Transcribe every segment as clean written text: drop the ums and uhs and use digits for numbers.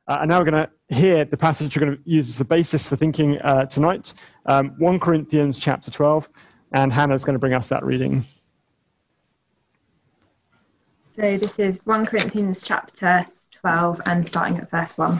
And now we're going to hear the passage we're going to use as the basis for thinking tonight, 1 Corinthians chapter 12, and Hannah's going to bring us that reading. So this is 1 Corinthians chapter 12 and starting at verse 1.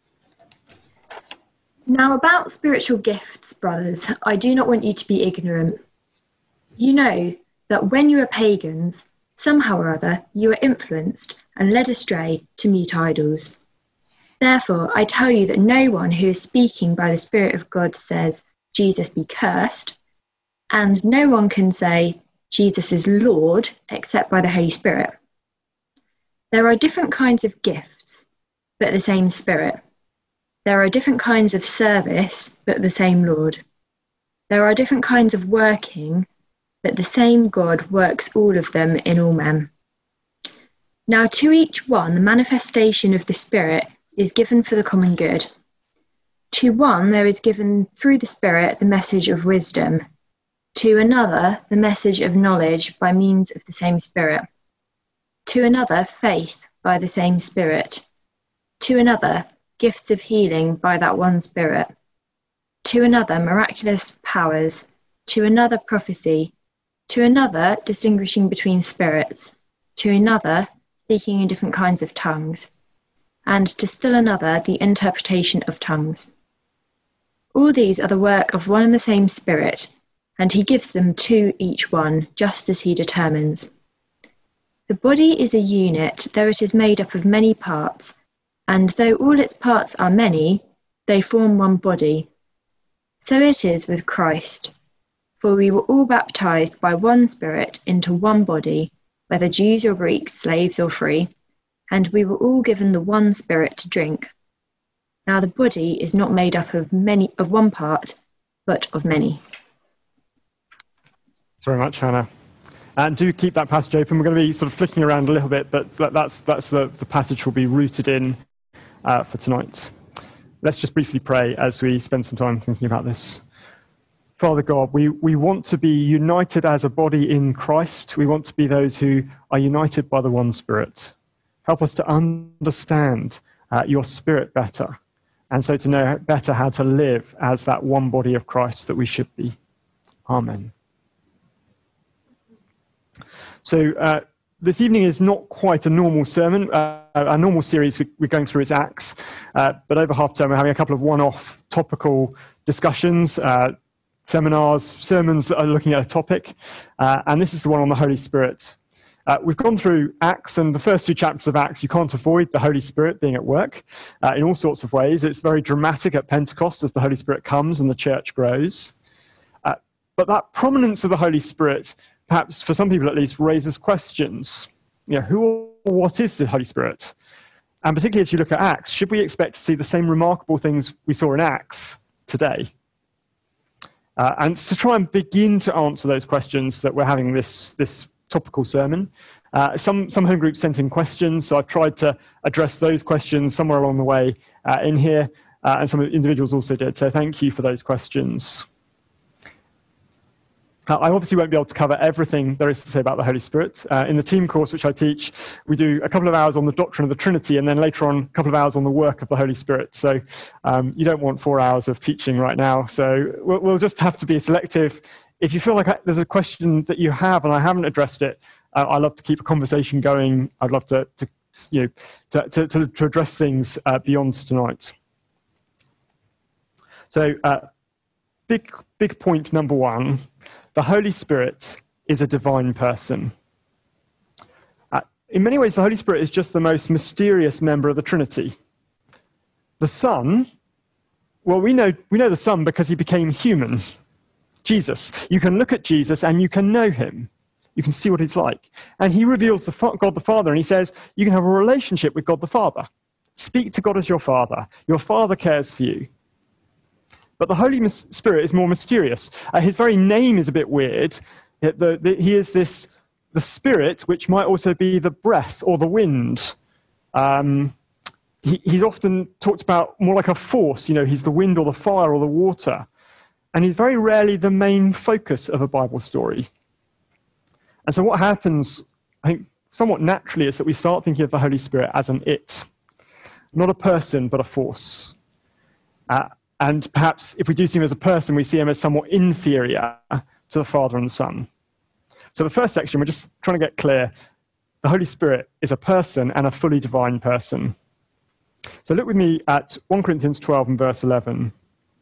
Now about spiritual gifts, brothers, I do not want you to be ignorant. You know that when you were pagans, somehow or other you were influenced and led astray to mute idols. Therefore, I tell you that no one who is speaking by the Spirit of God says, Jesus be cursed, and no one can say, Jesus is Lord, except by the Holy Spirit. There are different kinds of gifts, but the same Spirit. There are different kinds of service, but the same Lord. There are different kinds of working, but the same God works all of them in all men. Now to each one, the manifestation of the Spirit is given for the common good. To one there is given through the Spirit the message of wisdom, to another the message of knowledge by means of the same Spirit, to another faith by the same Spirit, to another gifts of healing by that one Spirit, to another miraculous powers, to another prophecy, to another distinguishing between spirits, to another speaking in different kinds of tongues, and to still another the interpretation of tongues. All these are the work of one and the same Spirit, and he gives them to each one, just as he determines. The body is a unit, though it is made up of many parts, and though all its parts are many, they form one body. So it is with Christ. For we were all baptized by one Spirit into one body, whether Jews or Greeks, slaves or free, and we were all given the one Spirit to drink. Now the body is not made up of one part, but of many. Thanks very much, Hannah. And do keep that passage open. We're going to be sort of flicking around a little bit, but that's the passage we'll be rooted in for tonight. Let's just briefly pray as we spend some time thinking about this. Father God, we want to be united as a body in Christ. We want to be those who are united by the one Spirit. Help us to understand your Spirit better, and so to know better how to live as that one body of Christ that we should be. Amen. So this evening is not quite a normal sermon. Our normal series we're going through is Acts, but over half term we're having a couple of one-off topical discussions, seminars, sermons that are looking at a topic, and this is the one on the Holy Spirit. We've gone through Acts, and the first two chapters of Acts, you can't avoid the Holy Spirit being at work in all sorts of ways. It's very dramatic at Pentecost as the Holy Spirit comes and the church grows. But that prominence of the Holy Spirit, perhaps for some people at least, raises questions. You know, who or what is the Holy Spirit? And particularly as you look at Acts, should we expect to see the same remarkable things we saw in Acts today? And to try and begin to answer those questions that we're having this topical sermon. Some home groups sent in questions, so I've tried to address those questions somewhere along the way in here, and some individuals also did, so thank you for those questions. I obviously won't be able to cover everything there is to say about the Holy Spirit. In the team course which I teach, we do a couple of hours on the doctrine of the Trinity, and then later on a couple of hours on the work of the Holy Spirit. So you don't want 4 hours of teaching right now, so we'll just have to be selective. If you feel like there's a question that you have and I haven't addressed it, I love to keep a conversation going. I'd love to address things beyond tonight. So big point number one. The Holy Spirit is a divine person. In many ways, the Holy Spirit is just the most mysterious member of the Trinity. The Son, well, we know the Son because he became human. Jesus. You can look at Jesus and you can know him. You can see what he's like. And he reveals God the Father, and he says, you can have a relationship with God the Father. Speak to God as your Father. Your Father cares for you. But the Holy Spirit is more mysterious. His very name is a bit weird. He is the Spirit, which might also be the breath or the wind. He's often talked about more like a force. You know, he's the wind or the fire or the water. And he's very rarely the main focus of a Bible story. And so what happens, I think, somewhat naturally is that we start thinking of the Holy Spirit as an it. not a person, but a force. And perhaps if we do see him as a person, we see him as somewhat inferior to the Father and the Son. So the first section, we're just trying to get clear. The Holy Spirit is a person and a fully divine person. So look with me at 1 Corinthians 12 and verse 11.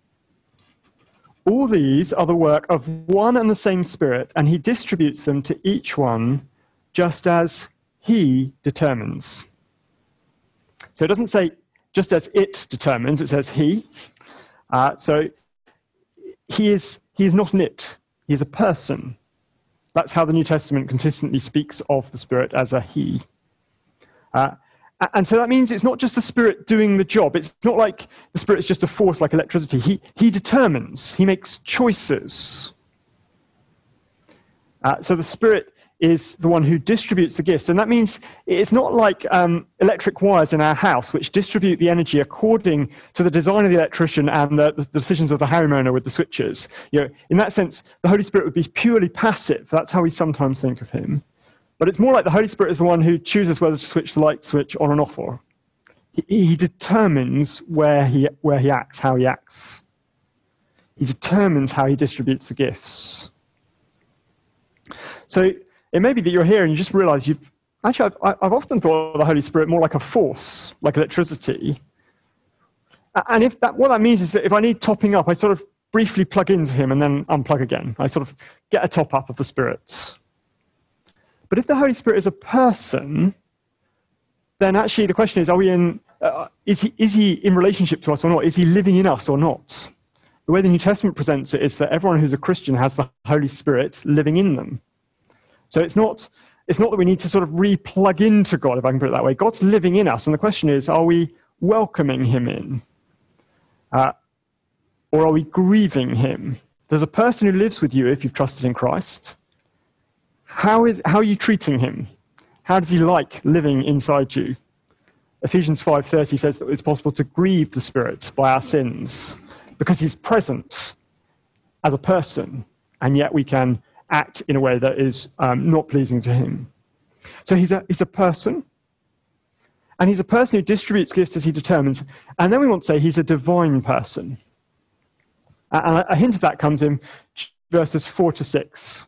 All these are the work of one and the same Spirit, and he distributes them to each one just as he determines. So it doesn't say just as it determines, it says he. So he is not an it, he is a person. That's how the New Testament consistently speaks of the Spirit, as a he. And so that means it's not just the Spirit doing the job. It's not like the Spirit is just a force like electricity. He determines, he makes choices. So the Spirit is the one who distributes the gifts. And that means it's not like electric wires in our house, which distribute the energy according to the design of the electrician and the decisions of the homeowner with the switches. In that sense, the Holy Spirit would be purely passive. That's how we sometimes think of him. But it's more like the Holy Spirit is the one who chooses whether to switch the light switch on and off. Or he determines where he acts, how he acts. He determines how he distributes the gifts. So it may be that you're here and you just realize I've often thought of the Holy Spirit more like a force, like electricity. And what that means is that if I need topping up, I sort of briefly plug into him and then unplug again. I sort of get a top up of the Spirit. But if the Holy Spirit is a person, then actually the question is, is he in relationship to us or not? Is he living in us or not? The way the New Testament presents it is that everyone who's a Christian has the Holy Spirit living in them. So it's not that we need to sort of re-plug into God, if I can put it that way. God's living in us, and the question is, are we welcoming him in? Or are we grieving him? There's a person who lives with you if you've trusted in Christ. How are you treating him? How does he like living inside you? Ephesians 5:30 says that it's possible to grieve the Spirit by our sins because he's present as a person, and yet we can act in a way that is not pleasing to him. So he's a person, and he's a person who distributes gifts as he determines. And then we want to say he's a divine person. And a hint of that comes in verses 4 to 6.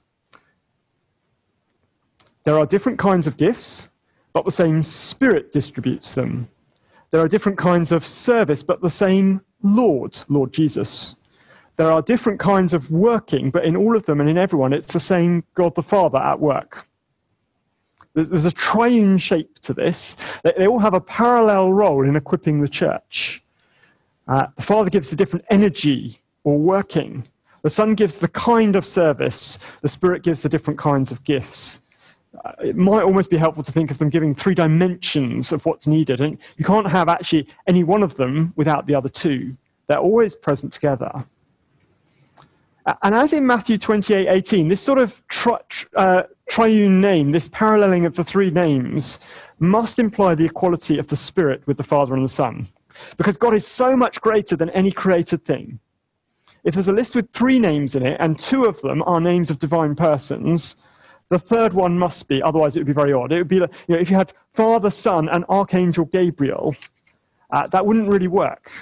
There are different kinds of gifts, but the same Spirit distributes them. There are different kinds of service, but the same Lord Jesus. There are different kinds of working, but in all of them and in everyone, it's the same God the Father at work. There's a triune shape to this. They all have a parallel role in equipping the church. The Father gives the different energy or working. The Son gives the kind of service. The Spirit gives the different kinds of gifts. It might almost be helpful to think of them giving 3 dimensions of what's needed. And you can't have actually any one of them without the other 2. They're always present together. And as in Matthew 28:18, this sort of triune name, this paralleling of the 3 names, must imply the equality of the Spirit with the Father and the Son. Because God is so much greater than any created thing. If there's a list with 3 names in it, and 2 of them are names of divine persons, the third one must be, otherwise it would be very odd. It would be like, if you had Father, Son, and Archangel Gabriel, that wouldn't really work.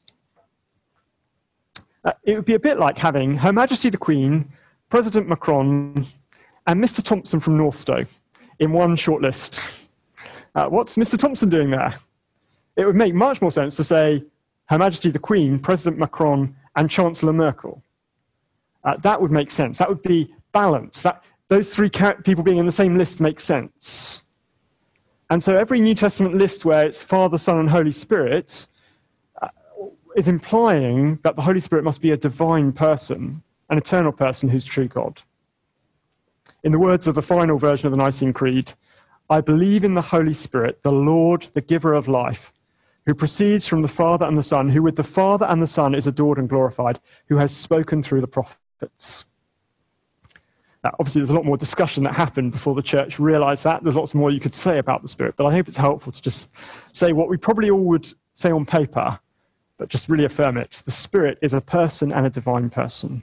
It would be a bit like having Her Majesty the Queen, President Macron, and Mr. Thompson from Northstowe in one short list. What's Mr. Thompson doing there? It would make much more sense to say Her Majesty the Queen, President Macron, and Chancellor Merkel. That would make sense. That would be balance. Those 3 people being in the same list makes sense. And so every New Testament list where it's Father, Son, and Holy Spirit is implying that the Holy Spirit must be a divine person, an eternal person who's true God. In the words of the final version of the Nicene Creed, I believe in the Holy Spirit, the Lord, the giver of life, who proceeds from the Father and the Son, who with the Father and the Son is adored and glorified, who has spoken through the prophets. Now, obviously, there's a lot more discussion that happened before the church realized that. There's lots more you could say about the Spirit, but I hope it's helpful to just say what we probably all would say on paper, but just really affirm it. The Spirit is a person and a divine person.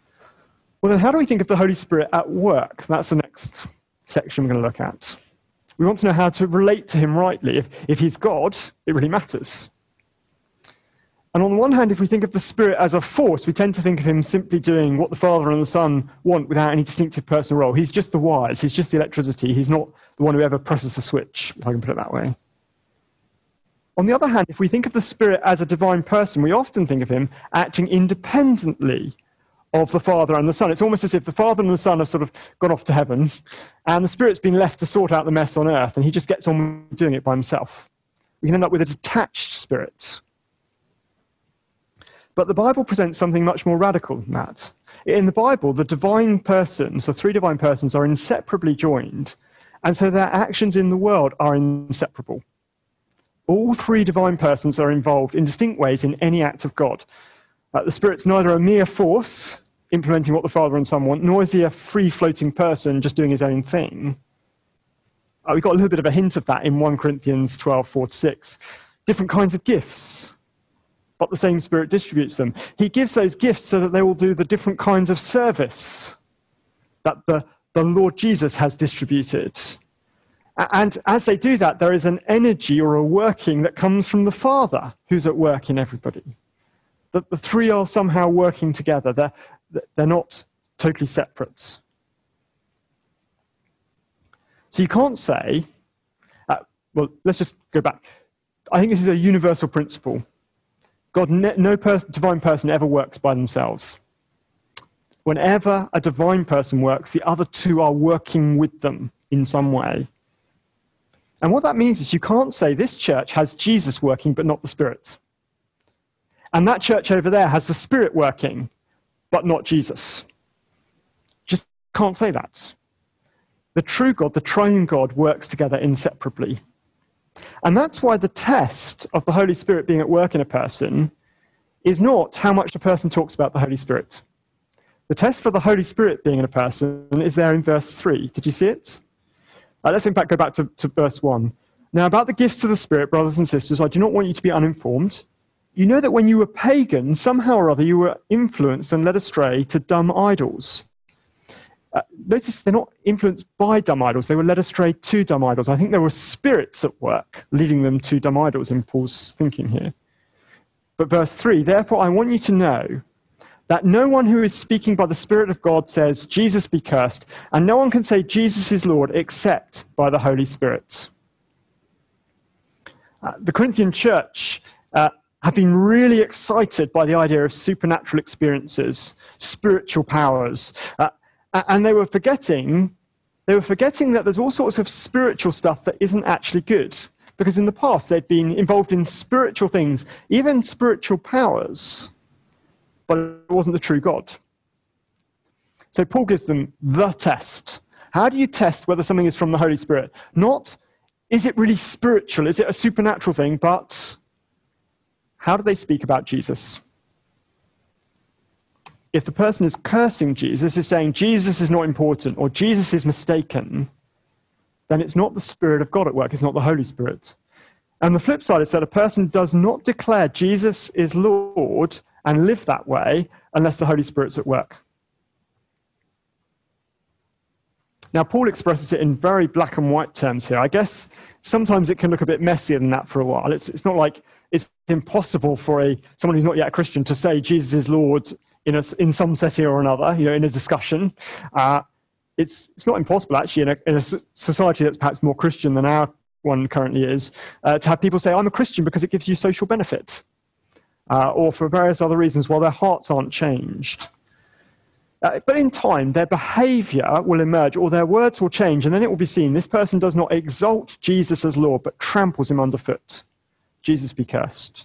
Well, then how do we think of the Holy Spirit at work? That's the next section we're going to look at. We want to know how to relate to him rightly. If he's God, it really matters. And on the one hand, if we think of the Spirit as a force, we tend to think of him simply doing what the Father and the Son want without any distinctive personal role. He's just the wires, he's just the electricity, he's not the one who ever presses the switch, if I can put it that way. On the other hand, if we think of the Spirit as a divine person, we often think of him acting independently of the Father and the Son. It's almost as if the Father and the Son have sort of gone off to heaven, and the Spirit's been left to sort out the mess on earth, and he just gets on doing it by himself. We can end up with a detached Spirit. But the Bible presents something much more radical than that. In the Bible, the divine persons, the three divine persons, are inseparably joined, and so their actions in the world are inseparable. All three divine persons are involved in distinct ways in any act of God. The Spirit's neither a mere force, implementing what the Father and Son want, nor is he a free-floating person just doing his own thing. We've got a little bit of a hint of that in 1 Corinthians 12, 4-6. Different kinds of gifts, but the same Spirit distributes them. He gives those gifts so that they will do the different kinds of service that the Lord Jesus has distributed. And as they do that, there is an energy or a working that comes from the Father who's at work in everybody. That the three are somehow working together. They're not totally separate. So you can't say, well, let's just go back. I think this is a universal principle. No divine person ever works by themselves. Whenever a divine person works, the other two are working with them in some way. And what that means is you can't say this church has Jesus working but not the Spirit. And that church over there has the Spirit working but not Jesus. Just can't say that. The true God, the triune God, works together inseparably. And that's why the test of the Holy Spirit being at work in a person is not how much the person talks about the Holy Spirit. The test for the Holy Spirit being in a person is there in verse 3. Did you see it? Let's in fact go back to verse 1. Now about the gifts of the Spirit, brothers and sisters, I do not want you to be uninformed. You know that when you were pagan, somehow or other you were influenced and led astray to dumb idols. Notice they're not influenced by dumb idols. They were led astray to dumb idols. I think there were spirits at work leading them to dumb idols in Paul's thinking here. But verse 3, therefore I want you to know that no one who is speaking by the Spirit of God says, Jesus be cursed, and no one can say Jesus is Lord except by the Holy Spirit. The Corinthian church have been really excited by the idea of supernatural experiences, spiritual powers, and they were forgetting that there's all sorts of spiritual stuff that isn't actually good. Because in the past, they'd been involved in spiritual things, even spiritual powers, but it wasn't the true God. So Paul gives them the test. How do you test whether something is from the Holy Spirit? Not, is it really spiritual? Is it a supernatural thing? But how do they speak about Jesus? If the person is cursing Jesus, is saying Jesus is not important or Jesus is mistaken, then it's not the Spirit of God at work, it's not the Holy Spirit. And the flip side is that a person does not declare Jesus is Lord and live that way unless the Holy Spirit's at work. Now, Paul expresses it in very black and white terms here. I guess sometimes it can look a bit messier than that for a while. It's not like it's impossible for someone who's not yet a Christian to say Jesus is Lord in some setting or another, in a discussion. It's not impossible, actually, in a society that's perhaps more Christian than our one currently is, to have people say, I'm a Christian because it gives you social benefit, or for various other reasons while their hearts aren't changed. But in time, their behavior will emerge, or their words will change, and then it will be seen this person does not exalt Jesus as Lord, but tramples him underfoot. Jesus be cursed.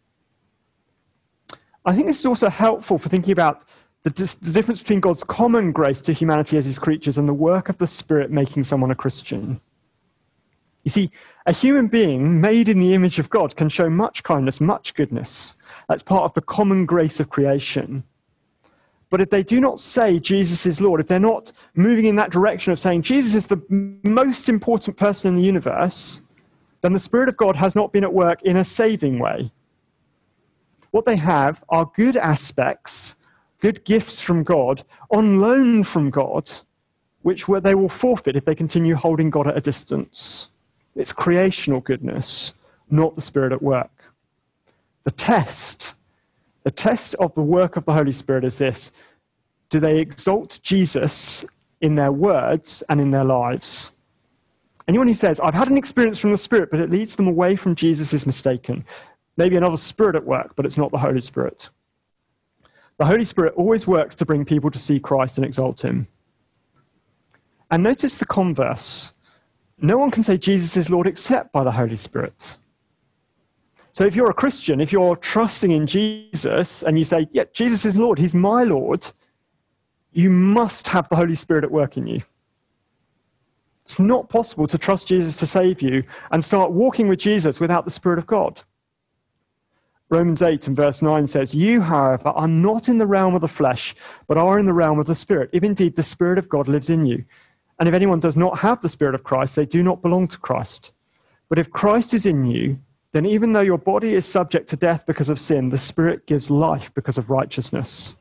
I think this is also helpful for thinking about the difference between God's common grace to humanity as his creatures and the work of the Spirit making someone a Christian. You see, a human being made in the image of God can show much kindness, much goodness. That's part of the common grace of creation. But if they do not say Jesus is Lord, if they're not moving in that direction of saying Jesus is the most important person in the universe, then the Spirit of God has not been at work in a saving way. What they have are good aspects, good gifts from God, on loan from God, which they will forfeit if they continue holding God at a distance. It's creational goodness, not the Spirit at work. The test of the work of the Holy Spirit is this: do they exalt Jesus in their words and in their lives? Anyone who says, I've had an experience from the Spirit, but it leads them away from Jesus is mistaken. Maybe another spirit at work, but it's not the Holy Spirit. The Holy Spirit always works to bring people to see Christ and exalt him. And notice the converse. No one can say Jesus is Lord except by the Holy Spirit. So if you're a Christian, if you're trusting in Jesus and you say, yeah, Jesus is Lord, he's my Lord, you must have the Holy Spirit at work in you. It's not possible to trust Jesus to save you and start walking with Jesus without the Spirit of God. Romans 8 and verse 9 says, you, however, are not in the realm of the flesh, but are in the realm of the Spirit, if indeed the Spirit of God lives in you. And if anyone does not have the Spirit of Christ, they do not belong to Christ. But if Christ is in you, then even though your body is subject to death because of sin, the Spirit gives life because of righteousness.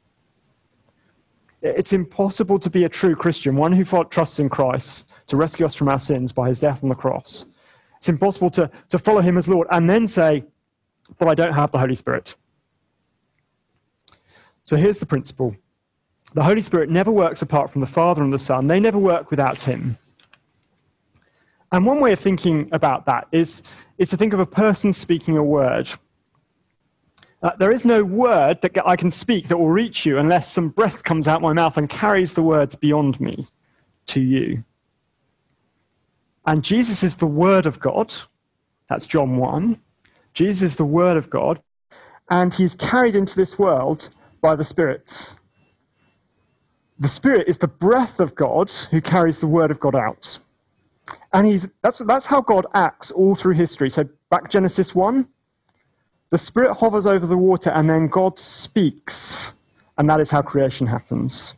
It's impossible to be a true Christian, one who trusts in Christ to rescue us from our sins by his death on the cross. It's impossible to follow him as Lord and then say, but I don't have the Holy Spirit. So here's the principle. The Holy Spirit never works apart from the Father and the Son. They never work without him. And one way of thinking about that is to think of a person speaking a word. There is no word that I can speak that will reach you unless some breath comes out my mouth and carries the words beyond me to you. And Jesus is the Word of God. That's John 1. Jesus is the Word of God. And he's carried into this world by the Spirit. The Spirit is the breath of God who carries the Word of God out. And that's how God acts all through history. So back Genesis 1. The Spirit hovers over the water and then God speaks, and that is how creation happens.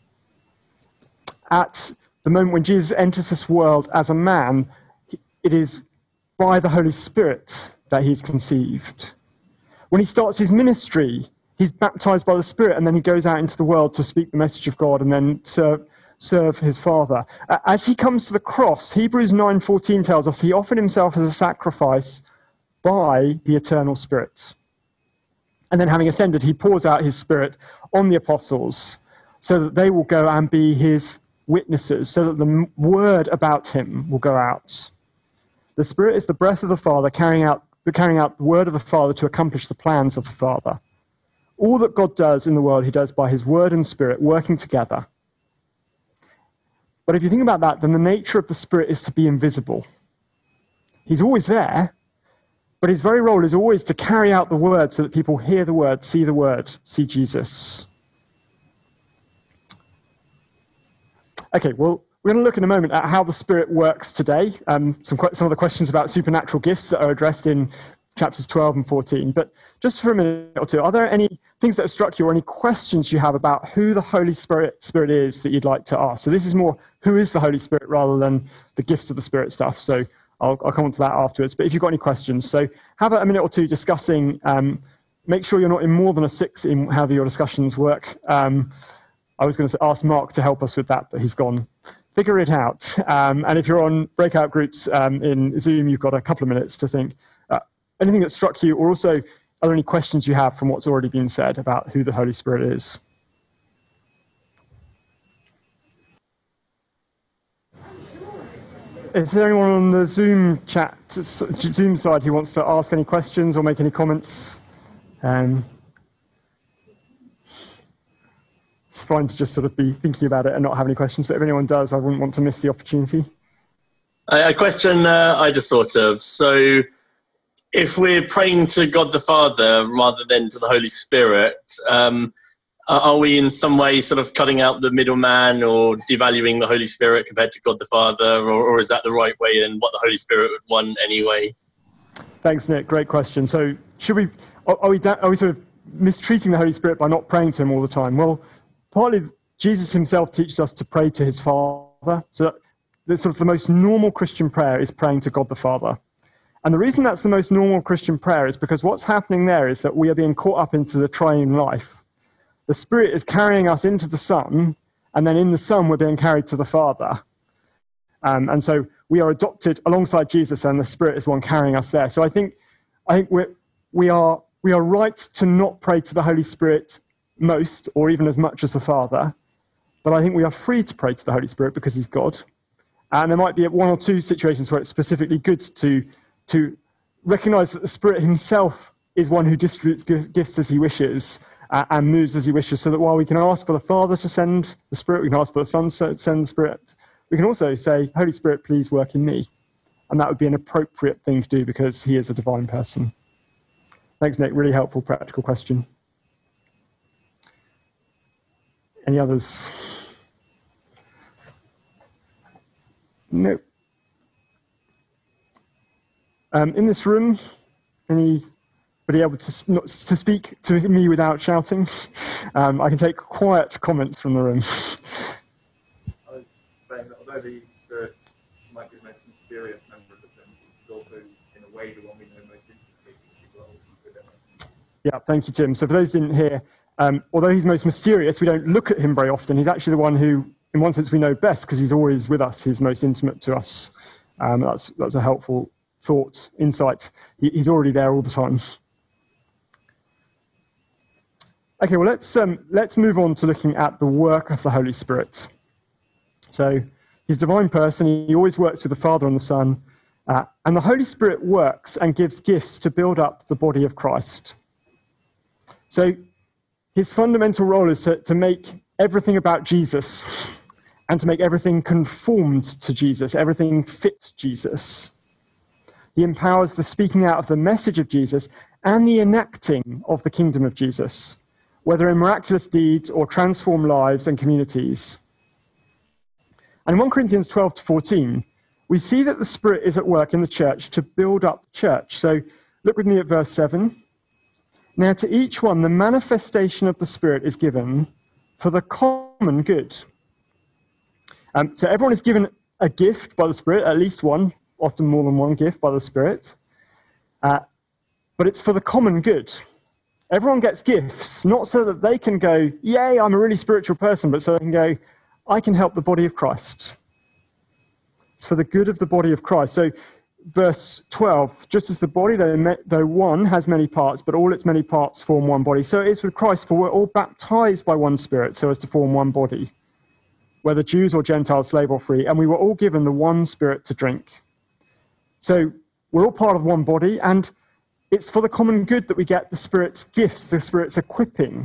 At the moment when Jesus enters this world as a man, it is by the Holy Spirit that he's conceived. When he starts his ministry, he's baptized by the Spirit, and then he goes out into the world to speak the message of God and then serve his Father. As he comes to the cross, Hebrews 9:14 tells us he offered himself as a sacrifice by the eternal Spirit. And then having ascended, he pours out his Spirit on the apostles so that they will go and be his witnesses, so that the word about him will go out. The Spirit is the breath of the Father carrying out the word of the Father to accomplish the plans of the Father. All that God does in the world, he does by his word and Spirit working together. But if you think about that, then the nature of the Spirit is to be invisible. He's always there, but his very role is always to carry out the word so that people hear the word, see Jesus. Okay, well, we're going to look in a moment at how the Spirit works today. Some of the questions about supernatural gifts that are addressed in chapters 12 and 14. But just for a minute or two, are there any things that have struck you or any questions you have about who the Holy Spirit is that you'd like to ask? So this is more who is the Holy Spirit rather than the gifts of the Spirit stuff. So I'll come on to that afterwards. But if you've got any questions, so have a minute or two discussing. Make sure you're not in more than a 6 in however your discussions work. I was going to ask Mark to help us with that, but he's gone. Figure it out. And if you're on breakout groups in Zoom, you've got a couple of minutes to think. Anything that struck you, or also, are there any questions you have from what's already been said about who the Holy Spirit is? Is there anyone on the Zoom side who wants to ask any questions or make any comments? It's fine to just sort of be thinking about it and not have any questions, but if anyone does, I wouldn't want to miss the opportunity. A question I just thought of. So if we're praying to God the Father rather than to the Holy Spirit, are we in some way sort of cutting out the middleman or devaluing the Holy Spirit compared to God the Father, or is that the right way and what the Holy Spirit would want anyway? Thanks, Nick. Great question. So are we sort of mistreating the Holy Spirit by not praying to him all the time? Well, partly Jesus himself teaches us to pray to his Father. So that sort of the most normal Christian prayer is praying to God the Father. And the reason that's the most normal Christian prayer is because what's happening there is that we are being caught up into the triune life. The Spirit is carrying us into the Son, and then in the Son we're being carried to the Father. And so we are adopted alongside Jesus, and the Spirit is the one carrying us there. So I think we are right to not pray to the Holy Spirit most, or even as much as the Father. But I think we are free to pray to the Holy Spirit because he's God. And there might be one or two situations where it's specifically good to recognize that the Spirit himself is one who distributes gifts as he wishes and moves as he wishes, so that while we can ask for the Father to send the Spirit, we can ask for the Son to send the Spirit, we can also say, Holy Spirit, please work in me. And that would be an appropriate thing to do because he is a divine person. Thanks, Nick. Really helpful, practical question. Any others? No. In this room, anybody able to speak to me without shouting? I can take quiet comments from the room. I was saying that although the Spirit might be the most mysterious member of the Trinity, it's also, in a way, the one we know most intimately, because he dwells within us. Yeah, thank you, Tim. So for those who didn't hear, although he's most mysterious, we don't look at him very often. He's actually the one who, in one sense, we know best because he's always with us. He's most intimate to us. That's a helpful thought, insight. He's already there all the time. Okay, well, let's move on to looking at the work of the Holy Spirit. So he's a divine person. He always works with the Father and the Son. And the Holy Spirit works and gives gifts to build up the body of Christ. So his fundamental role is to make everything about Jesus and to make everything conformed to Jesus, everything fit Jesus. He empowers the speaking out of the message of Jesus and the enacting of the kingdom of Jesus, whether in miraculous deeds or transformed lives and communities. And in 1 Corinthians 12 to 14, we see that the Spirit is at work in the church to build up the church. So look with me at verse 7. Now to each one, the manifestation of the Spirit is given for the common good. So everyone is given a gift by the Spirit, at least one, often more than one gift by the Spirit. But it's for the common good. Everyone gets gifts, not so that they can go, yay, I'm a really spiritual person, but so they can go, I can help the body of Christ. It's for the good of the body of Christ. So verse 12, just as the body, though one, has many parts, but all its many parts form one body. So it is with Christ, for we're all baptized by one Spirit so as to form one body, whether Jews or Gentiles, slave or free, and we were all given the one Spirit to drink. So we're all part of one body, and it's for the common good that we get the Spirit's gifts, the Spirit's equipping.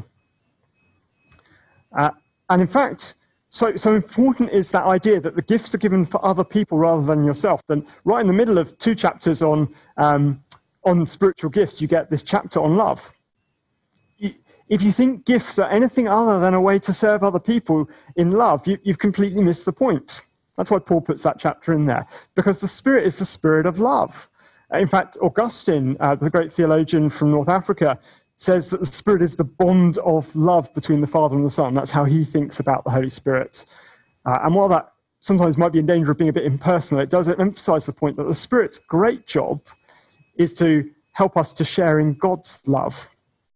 And in fact, so important is that idea that the gifts are given for other people rather than yourself. Then right in the middle of 2 chapters on spiritual gifts, you get this chapter on love. If you think gifts are anything other than a way to serve other people in love, you've completely missed the point. That's why Paul puts that chapter in there, because the Spirit is the spirit of love. In fact, Augustine, the great theologian from North Africa, says that the Spirit is the bond of love between the Father and the Son. That's how he thinks about the Holy Spirit. And while that sometimes might be in danger of being a bit impersonal, it does emphasize the point that the Spirit's great job is to help us to share in God's love.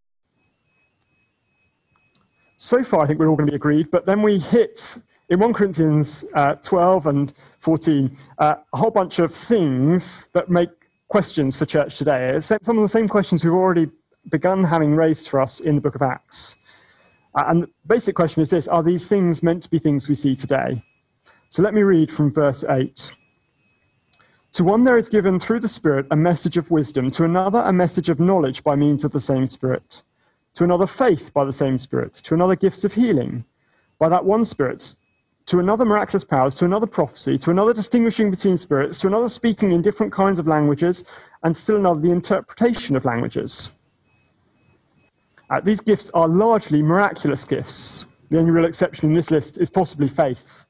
So far, I think we're all going to be agreed, but then we hit, in 1 Corinthians 12 and 14, a whole bunch of things that make questions for church today. It's some of the same questions we've already begun having raised for us in the book of Acts. And the basic question is this: are these things meant to be things we see today? So let me read from verse 8. To one there is given through the Spirit a message of wisdom, to another a message of knowledge by means of the same Spirit, to another faith by the same Spirit, to another gifts of healing by that one Spirit, to another miraculous powers, to another prophecy, to another distinguishing between spirits, to another speaking in different kinds of languages, and still another the interpretation of languages. These gifts are largely miraculous gifts. The only real exception in this list is possibly faith.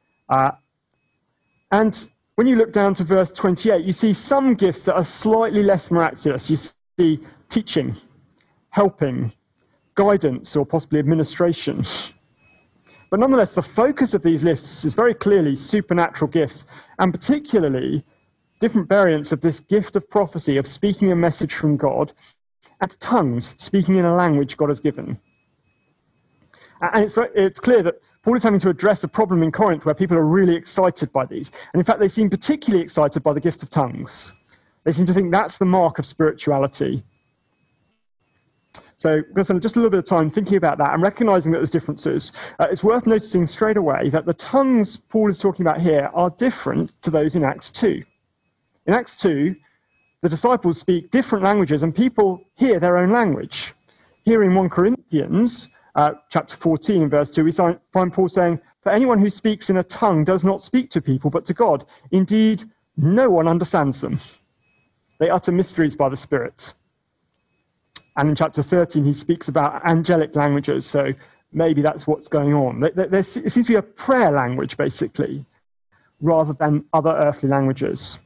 And when you look down to verse 28, you see some gifts that are slightly less miraculous. You see teaching, helping, guidance, or possibly administration. But nonetheless, the focus of these lists is very clearly supernatural gifts, and particularly different variants of this gift of prophecy, of speaking a message from God, and tongues, speaking in a language God has given. And it's clear that Paul is having to address a problem in Corinth where people are really excited by these. And in fact, they seem particularly excited by the gift of tongues. They seem to think that's the mark of spirituality. So we're going to spend just a little bit of time thinking about that and recognizing that there's differences. It's worth noticing straight away that the tongues Paul is talking about here are different to those in Acts 2. In Acts 2, the disciples speak different languages and people hear their own language. Here in 1 Corinthians, chapter 14, verse 2, we find Paul saying, "For anyone who speaks in a tongue does not speak to people, but to God. Indeed, no one understands them. They utter mysteries by the Spirit." And in chapter 13, he speaks about angelic languages, so maybe that's what's going on. There seems to be a prayer language, basically, rather than other earthly languages.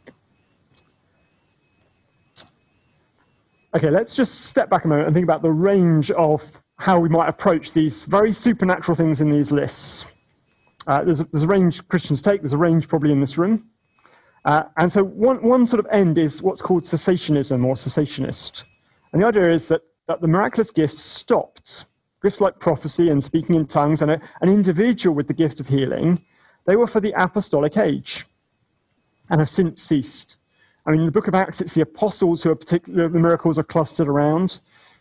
Okay, let's just step back a moment and think about the range of how we might approach these very supernatural things in these lists. There's a range Christians take. There's a range probably in this room. And so one sort of end is what's called cessationism or cessationist. And the idea is that the miraculous gifts stopped. Gifts like prophecy and speaking in tongues and an individual with the gift of healing, they were for the apostolic age and have since ceased. I mean, in the book of Acts, it's the apostles who are the miracles are clustered around.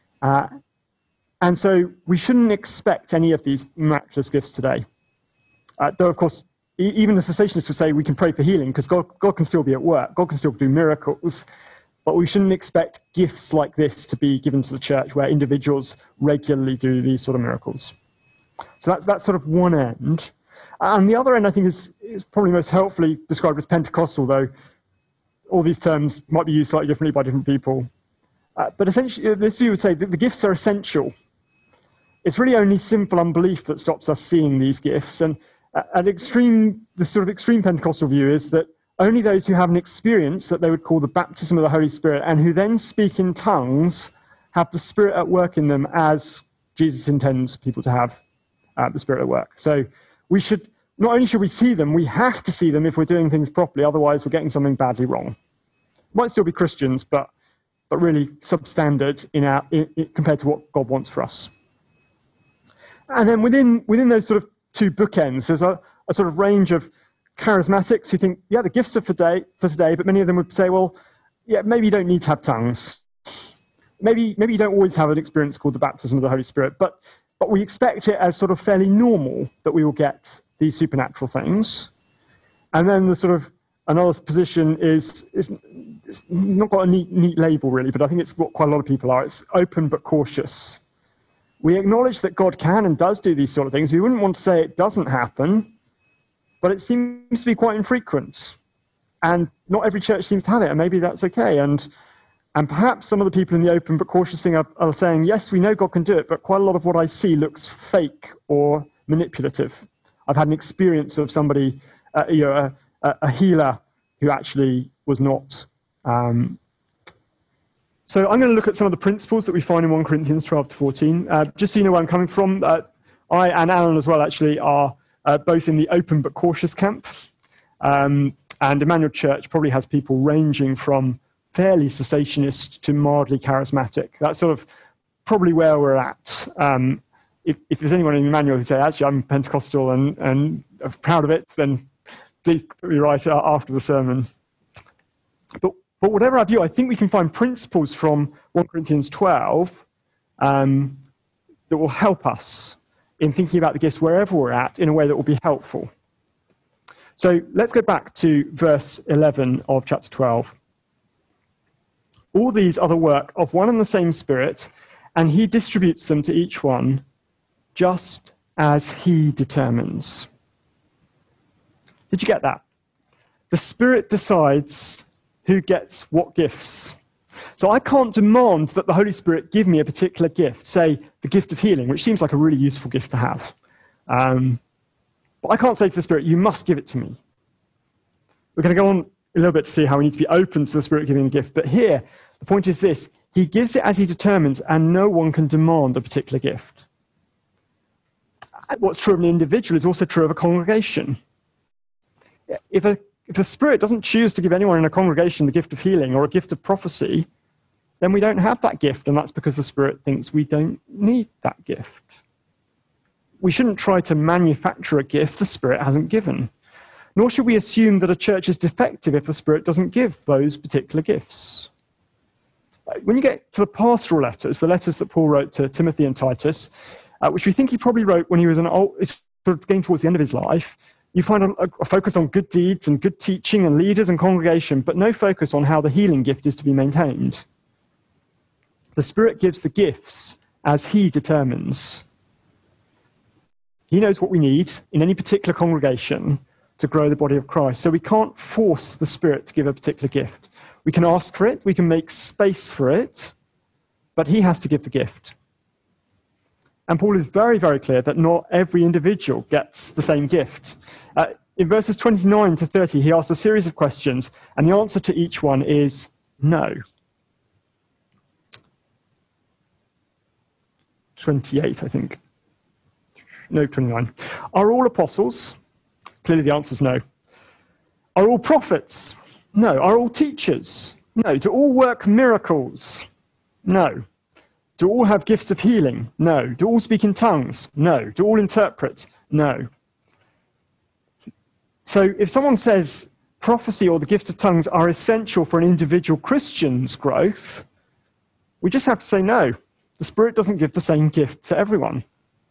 And so we shouldn't expect any of these miraculous gifts today. Though, of course, even the cessationists would say we can pray for healing because God can still be at work. God can still do miracles. But we shouldn't expect gifts like this to be given to the church where individuals regularly do these sort of miracles. So that's sort of one end. And the other end, I think, is probably most helpfully described as Pentecostal, though all these terms might be used slightly differently by different people. But essentially, this view would say that the gifts are essential. It's really only sinful unbelief that stops us seeing these gifts. And the sort of extreme Pentecostal view is that only those who have an experience that they would call the baptism of the Holy Spirit and who then speak in tongues have the Spirit at work in them as Jesus intends people to have the Spirit at work. So we should, not only should we see them, we have to see them if we're doing things properly, otherwise we're getting something badly wrong. Might still be Christians, but really substandard compared to what God wants for us. And then within those sort of two bookends, there's a sort of range of charismatics who think, yeah, the gifts are for today, but many of them would say, well, yeah, maybe you don't need to have tongues. Maybe you don't always have an experience called the baptism of the Holy Spirit, but we expect it as sort of fairly normal that we will get these supernatural things. And then the sort of another position is not got a neat label really, but I think it's what quite a lot of people are. It's open but cautious. We acknowledge that God can and does do these sort of things. We wouldn't want to say it doesn't happen, but it seems to be quite infrequent. And not every church seems to have it, and maybe that's okay. And perhaps some of the people in the open but cautious thing are saying, yes, we know God can do it, but quite a lot of what I see looks fake or manipulative. I've had an experience of somebody, a healer who actually was not. So I'm going to look at some of the principles that we find in 1 Corinthians 12 to 14. Just so you know where I'm coming from, I and Alan as well actually are both in the open but cautious camp. And Emmanuel Church probably has people ranging from fairly cessationist to mildly charismatic. That's sort of probably where we're at. If there's anyone in Emmanuel who say, actually, I'm Pentecostal and I'm proud of it, then please be right after the sermon. But whatever our view, I think we can find principles from 1 Corinthians 12 that will help us in thinking about the gifts wherever we're at in a way that will be helpful. So let's go back to verse 11 of chapter 12. All these are the work of one and the same Spirit, and he distributes them to each one just as he determines. Did you get that? The Spirit decides who gets what gifts. So I can't demand that the Holy Spirit give me a particular gift, say the gift of healing, which seems like a really useful gift to have. But I can't say to the Spirit, you must give it to me. We're going to go on a little bit to see how we need to be open to the Spirit giving a gift. But here, the point is this. He gives it as he determines, and no one can demand a particular gift. What's true of an individual is also true of a congregation. If the Spirit doesn't choose to give anyone in a congregation the gift of healing or a gift of prophecy, then we don't have that gift, and that's because the Spirit thinks we don't need that gift. we shouldn't try to manufacture a gift the Spirit hasn't given. Nor should we assume that a church is defective if the Spirit doesn't give those particular gifts. When you get to the pastoral letters, the letters that Paul wrote to Timothy and Titus, which we think he probably wrote when he was sort of getting towards the end of his life, you find a focus on good deeds and good teaching and leaders and congregation, but no focus on how the healing gift is to be maintained. The Spirit gives the gifts as he determines. He knows what we need in any particular congregation to grow the body of Christ. So we can't force the Spirit to give a particular gift. We can ask for it, we can make space for it, but he has to give the gift. And Paul is very, very clear that not every individual gets the same gift. In verses 29 to 30, he asks a series of questions, and the answer to each one is no. 28, I think. No, 29. Are all apostles? Clearly the answer is no. Are all prophets? No. Are all teachers? No. Do all work miracles? No. Do all have gifts of healing? No. Do all speak in tongues? No. Do all interpret? No. So if someone says prophecy or the gift of tongues are essential for an individual Christian's growth, we just have to say no. The Spirit doesn't give the same gift to everyone.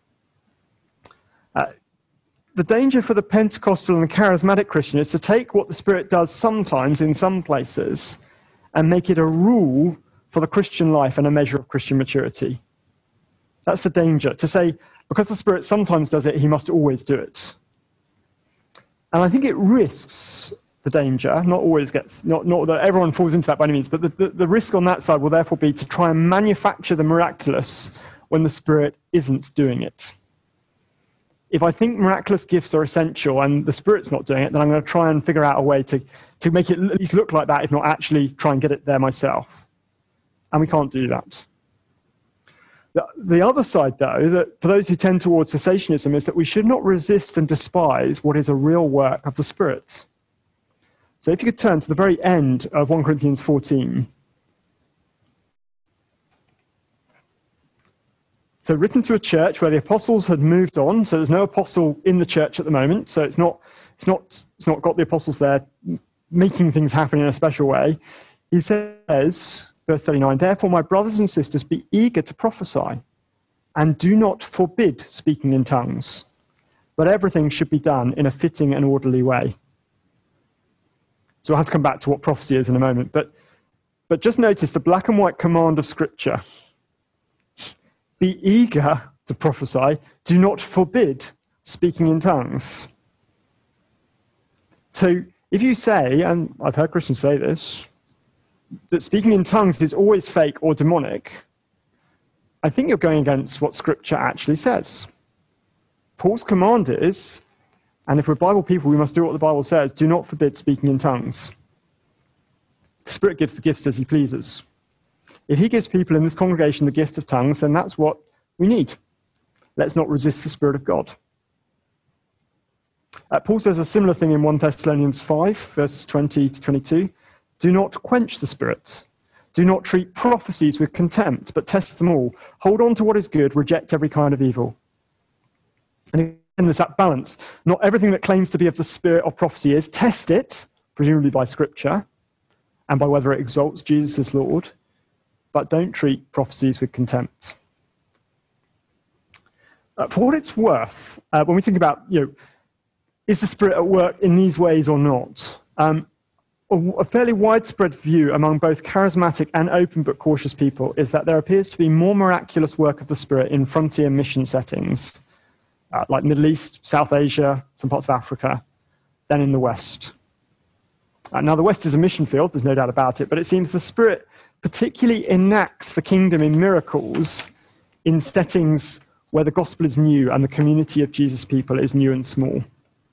The danger for the Pentecostal and the charismatic Christian is to take what the Spirit does sometimes in some places and make it a rule for the Christian life and a measure of Christian maturity. That's the danger, to say, because the Spirit sometimes does it, he must always do it. And I think it risks the danger, not that everyone falls into that by any means, but the risk on that side will therefore be to try and manufacture the miraculous when the Spirit isn't doing it. If I think miraculous gifts are essential and the Spirit's not doing it, then I'm going to try and figure out a way to make it at least look like that, if not actually try and get it there myself. And we can't do that. The other side, though, that for those who tend towards cessationism, is that we should not resist and despise what is a real work of the Spirit. So if you could turn to the very end of 1 Corinthians 14. So written to a church where the apostles had moved on, so there's no apostle in the church at the moment, so it's not got the apostles there making things happen in a special way. He says, verse 39, therefore, my brothers and sisters, be eager to prophesy, and do not forbid speaking in tongues, but everything should be done in a fitting and orderly way. So I'll have to come back to what prophecy is in a moment, but just notice the black and white command of Scripture. Be eager to prophesy, do not forbid speaking in tongues. So if you say, and I've heard Christians say this, that speaking in tongues is always fake or demonic, I think you're going against what Scripture actually says. Paul's command is, and if we're Bible people, we must do what the Bible says, do not forbid speaking in tongues. The Spirit gives the gifts as he pleases. If he gives people in this congregation the gift of tongues, then that's what we need. Let's not resist the Spirit of God. Paul says a similar thing in 1 Thessalonians 5, verses 20 to 22. Do not quench the Spirit. Do not treat prophecies with contempt, but test them all. Hold on to what is good, reject every kind of evil. And again, there's that balance. Not everything that claims to be of the Spirit of prophecy is. Test it, presumably by Scripture, and by whether it exalts Jesus as Lord. But don't treat prophecies with contempt. For what it's worth, when we think about, is the Spirit at work in these ways or not? A fairly widespread view among both charismatic and open but cautious people is that there appears to be more miraculous work of the Spirit in frontier mission settings, like Middle East, South Asia, some parts of Africa, than in the West. Now, the West is a mission field, there's no doubt about it, but it seems the Spirit particularly enacts the kingdom in miracles in settings where the gospel is new and the community of Jesus' people is new and small.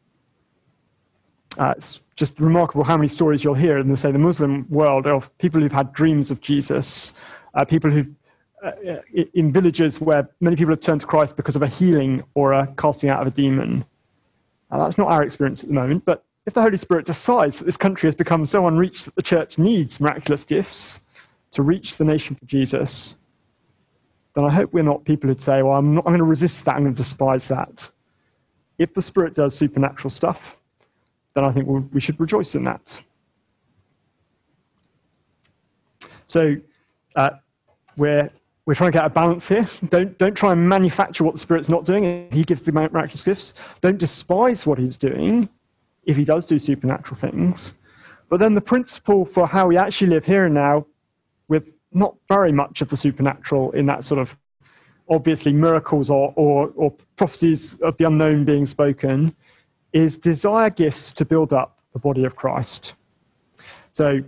It's just remarkable how many stories you'll hear in, say, the Muslim world of people who've had dreams of Jesus, people who, in villages where many people have turned to Christ because of a healing or a casting out of a demon. That's not our experience at the moment, but if the Holy Spirit decides that this country has become so unreached that the church needs miraculous gifts to reach the nation for Jesus, then I hope we're not people who'd say, well, I'm going to resist that, I'm going to despise that. If the Spirit does supernatural stuff, then I think we should rejoice in that. So we're trying to get a balance here. Don't try and manufacture what the Spirit's not doing. He gives the miraculous gifts. Don't despise what he's doing if he does do supernatural things. But then the principle for how we actually live here and now, with not very much of the supernatural in that sort of obviously miracles or prophecies of the unknown being spoken, is desire gifts to build up the body of Christ. So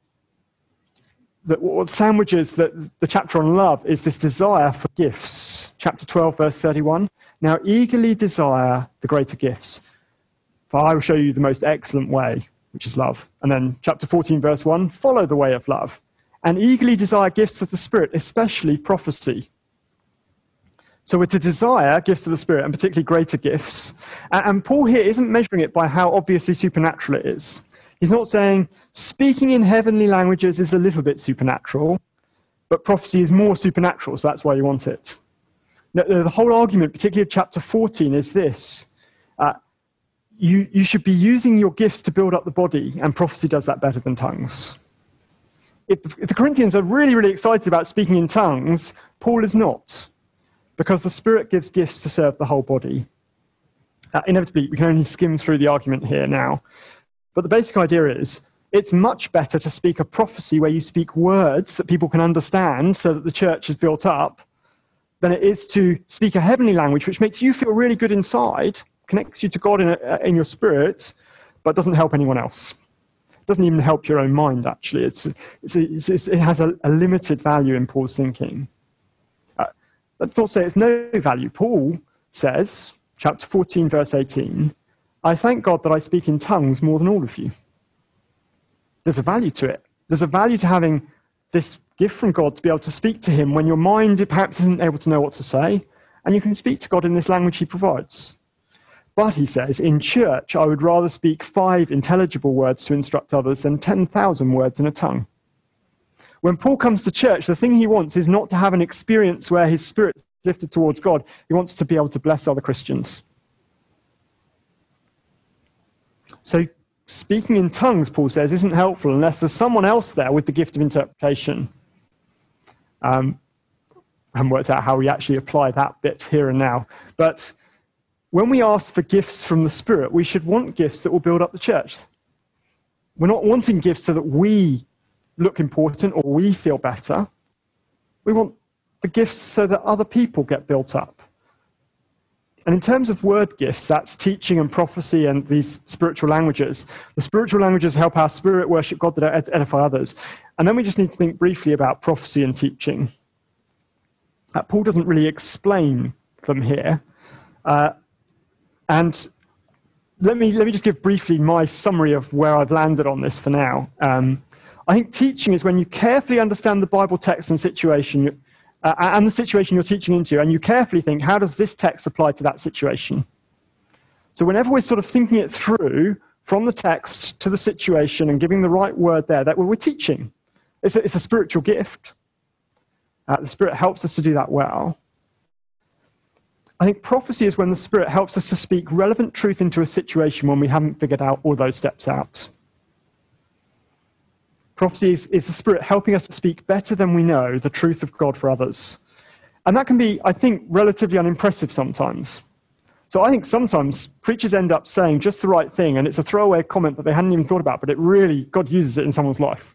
what sandwiches the chapter on love is this desire for gifts. Chapter 12, verse 31. Now eagerly desire the greater gifts, for I will show you the most excellent way, which is love. And then chapter 14, verse 1, follow the way of love, and eagerly desire gifts of the Spirit, especially prophecy. So we're to desire gifts of the Spirit, and particularly greater gifts. And Paul here isn't measuring it by how obviously supernatural it is. He's not saying speaking in heavenly languages is a little bit supernatural, but prophecy is more supernatural, so that's why you want it. Now, the whole argument, particularly of chapter 14, is this. You should be using your gifts to build up the body, and prophecy does that better than tongues. If the Corinthians are really, really excited about speaking in tongues, Paul is not, because the Spirit gives gifts to serve the whole body. Inevitably, we can only skim through the argument here now. But the basic idea is, it's much better to speak a prophecy where you speak words that people can understand so that the church is built up, than it is to speak a heavenly language which makes you feel really good inside, connects you to God in your spirit, but doesn't help anyone else. It doesn't even help your own mind, actually. It has a limited value in Paul's thinking. Let's not say it's no value. Paul says, chapter 14, verse 18, I thank God that I speak in tongues more than all of you. There's a value to it. There's a value to having this gift from God to be able to speak to him when your mind perhaps isn't able to know what to say, and you can speak to God in this language he provides. But, he says, in church I would rather speak 5 intelligible words to instruct others than 10,000 words in a tongue. When Paul comes to church, the thing he wants is not to have an experience where his spirit's lifted towards God. He wants to be able to bless other Christians. So speaking in tongues, Paul says, isn't helpful unless there's someone else there with the gift of interpretation. I haven't worked out how we actually apply that bit here and now. But when we ask for gifts from the Spirit, we should want gifts that will build up the church. We're not wanting gifts so that we look important or we feel better. We want the gifts so that other people get built up. And in terms of word gifts, that's teaching and prophecy and these spiritual languages. The spiritual languages help our spirit worship God that edify others. And then we just need to think briefly about prophecy and teaching. Paul doesn't really explain them here. And let me just give briefly my summary of where I've landed on this for now. I think teaching is when you carefully understand the Bible text and situation, and the situation you're teaching into, and you carefully think, how does this text apply to that situation? So whenever we're sort of thinking it through from the text to the situation and giving the right word there, that we're teaching. It's a spiritual gift. The Spirit helps us to do that well. I think prophecy is when the Spirit helps us to speak relevant truth into a situation when we haven't figured out all those steps out. Prophecy is the Spirit helping us to speak better than we know the truth of God for others. And that can be, I think, relatively unimpressive sometimes. So I think sometimes preachers end up saying just the right thing, and it's a throwaway comment that they hadn't even thought about, but it really, God uses it in someone's life.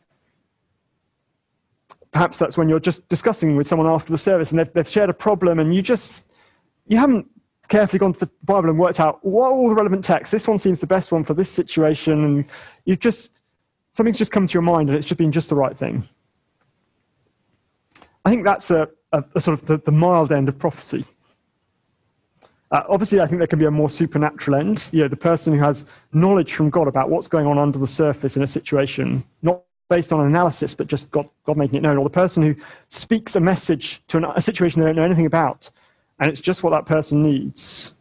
Perhaps that's when you're just discussing with someone after the service and they've shared a problem, and you haven't carefully gone to the Bible and worked out what are all the relevant texts. This one seems the best one for this situation, and something's just come to your mind and it's just been just the right thing. I think that's a sort of the mild end of prophecy. Obviously, I think there can be a more supernatural end. The person who has knowledge from God about what's going on under the surface in a situation, not based on analysis, but just God making it known. Or the person who speaks a message to a situation they don't know anything about, and it's just what that person needs.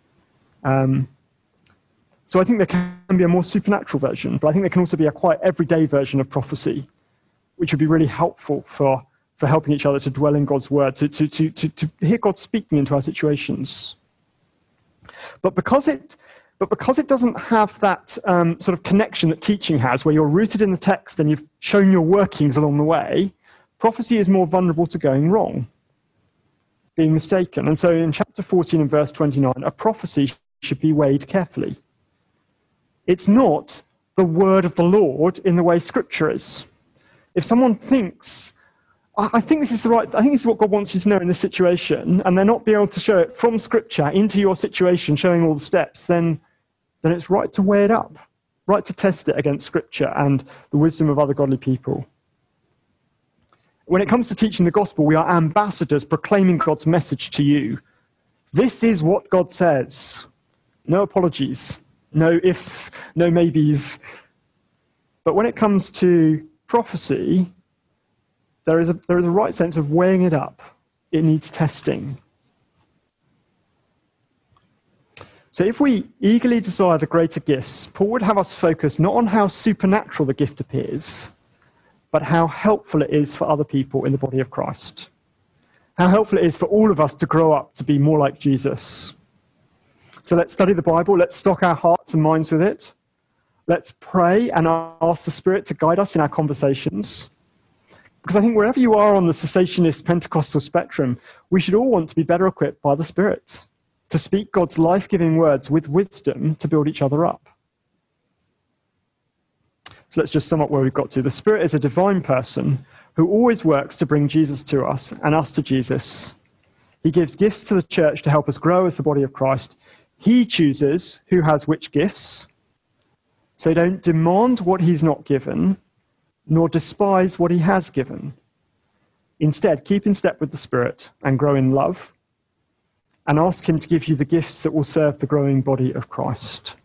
So I think there can be a more supernatural version, but I think there can also be a quite everyday version of prophecy, which would be really helpful for for helping each other to dwell in God's word, to hear God speaking into our situations. But because it doesn't have that sort of connection that teaching has, where you're rooted in the text and you've shown your workings along the way, prophecy is more vulnerable to going wrong, being mistaken. And so in chapter 14 and verse 29, a prophecy should be weighed carefully. It's not the word of the Lord in the way Scripture is. If someone thinks, I think this is what God wants you to know in this situation, and they're not being able to show it from Scripture into your situation, showing all the steps, then it's right to weigh it up, right to test it against Scripture and the wisdom of other godly people. When it comes to teaching the gospel, we are ambassadors proclaiming God's message to you. This is what God says. No apologies, no ifs, no maybes. But when it comes to prophecy, there is a right sense of weighing it up. It needs testing. So if we eagerly desire the greater gifts, Paul would have us focus not on how supernatural the gift appears, but how helpful it is for other people in the body of Christ. How helpful it is for all of us to grow up to be more like Jesus. So let's study the Bible. Let's stock our hearts and minds with it. Let's pray and ask the Spirit to guide us in our conversations. Because I think wherever you are on the cessationist Pentecostal spectrum, we should all want to be better equipped by the Spirit to speak God's life-giving words with wisdom to build each other up. So let's just sum up where we've got to. The Spirit is a divine person who always works to bring Jesus to us and us to Jesus. He gives gifts to the church to help us grow as the body of Christ. He chooses who has which gifts. So don't demand what he's not given, nor despise what he has given. Instead, keep in step with the Spirit and grow in love, and ask him to give you the gifts that will serve the growing body of Christ.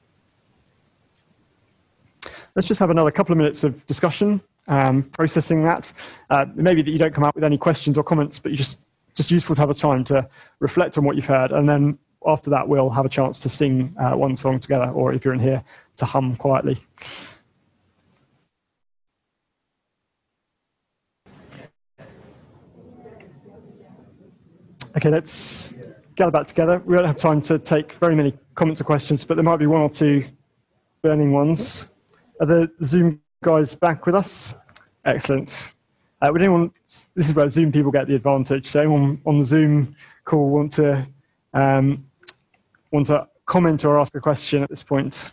Let's just have another couple of minutes of discussion, processing that. Maybe that you don't come up with any questions or comments, but you just useful to have a time to reflect on what you've heard. And then after that, we'll have a chance to sing one song together, or if you're in here, to hum quietly. Okay, let's gather back together. We don't have time to take very many comments or questions, but there might be one or two burning ones. Are the Zoom guys back with us? Excellent. Would anyone, this is where Zoom people get the advantage, so anyone on the Zoom call want to comment or ask a question at this point?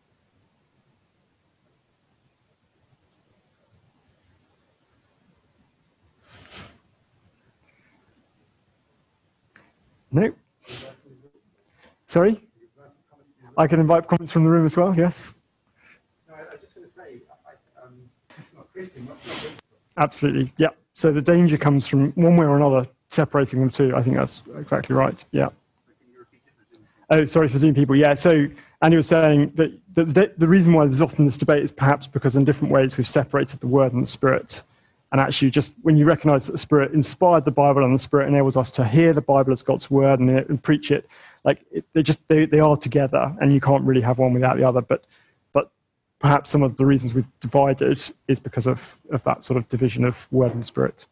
No? Sorry? I can invite comments from the room as well, yes? No, I was just going to say, it's not Christian, not Christian. Absolutely, yeah. So the danger comes from one way or another separating them too. I think that's exactly right, yeah. Oh, sorry for Zoom people, yeah. So Andy was saying that the reason why there's often this debate is perhaps because in different ways we've separated the Word and the Spirit. And actually, just when you recognize that the Spirit inspired the Bible and the Spirit enables us to hear the Bible as God's Word and preach it, like they are together, and you can't really have one without the other. But perhaps some of the reasons we've divided is because of that sort of division of Word and Spirit.